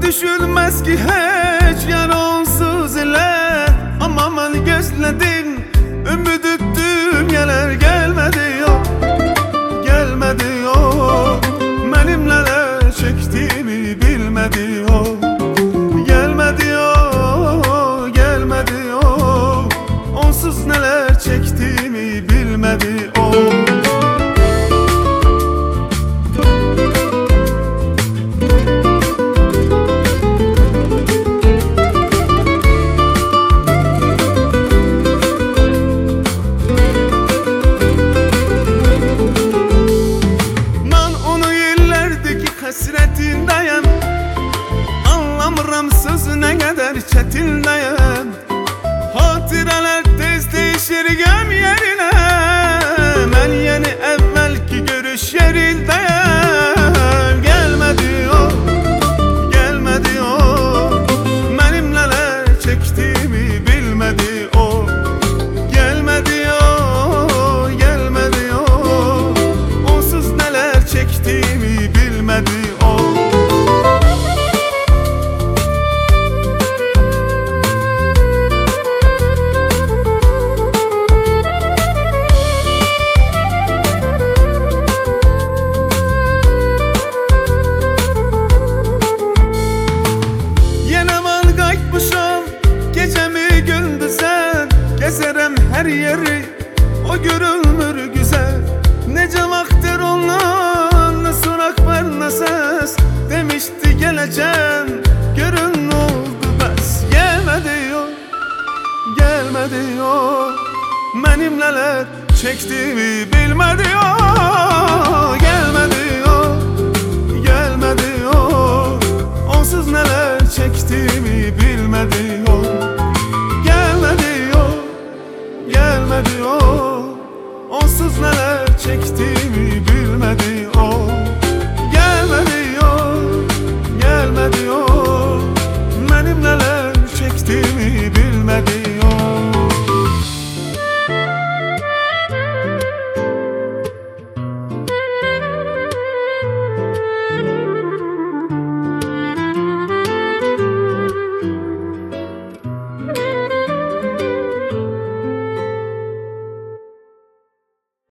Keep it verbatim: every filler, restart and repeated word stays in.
düşülmez ki hiç yer onsuz ile. Ama ben gözledim, ümit ettim, gelir gelmedi yok, gelmedi yok. Benim neler çektiğimi bilmedi yok, gelmedi yok, gelmedi yok. Onsuz neler çektiğimi bilmedi o. Hasretindeyim, anlamıram sözüne kadar çetindeyim. Hatıralar tez değişir gem yerine, ben yeni evvelki görüş yerindeyim. Gelmedi o, gelmedi o, benim neler çektiğimi bilmedi o. Gelmedi o, gelmedi o, onsuz neler çektiğimi bilmedi o. Yine ben kayıtmışam gecemi gündüzen, gezerem her yeri, o görülmür güzel. Nece vakttir ondan, ne sorak var ne ses, demişti geleceğim, görün ne oldu bes. Gelmedi yok, gelmedi yok, benim neler çektiğimi bilmedi yok. Gelmedi yok, gelmedi yok, onsuz neler çektiğimi bilmedi yok. Gelmedi yok, gelmedi yok, onsuz neler çektiğimi